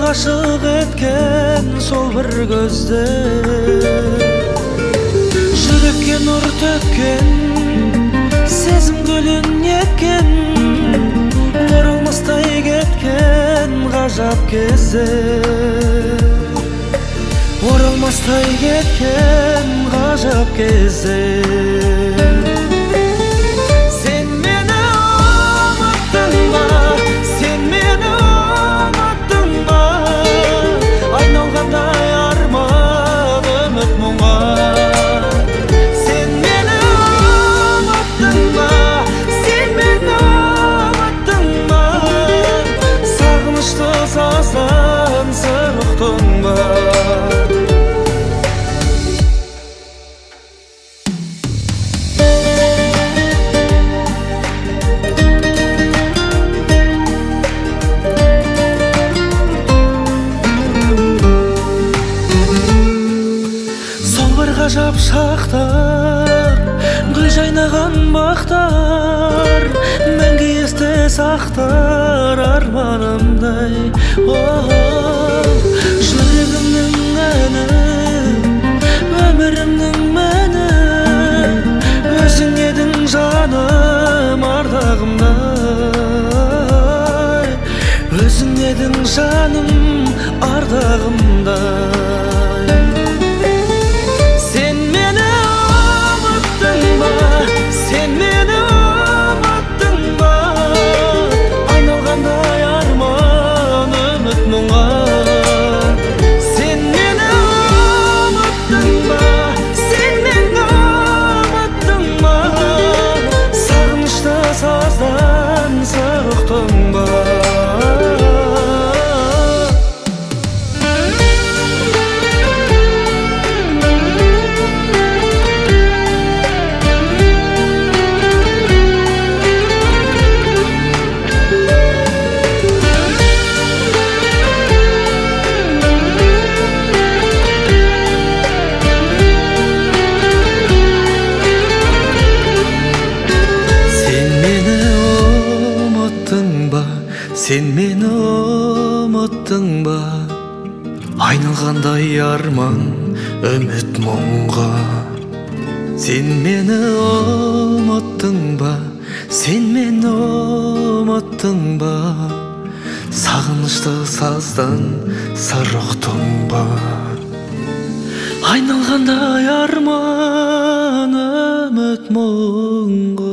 ғашық еткен сол бір көзде, жүрекке нұр төккен сезім гүлін еккен, оралмастай кеткен ғажап кезде, оралмастай кеткен ғажап кезде. Ғажап шақтар, гүл жайнаған бақтар, мәңгі есте сақтар арманымдай. Жүрегімнің әні, өмірімнің мәні, өзің едің жаным ардағымдай, өзің едің жаным ардағымдай. Сен мені ұмыттың ба, айналғандай арман, үміт мұңға. Сен мені ұмыттың ба, сен мені ұмыттың ба, сағынышты саздан сыр ұқтың ба. Айналғандай арман, үміт мұңға.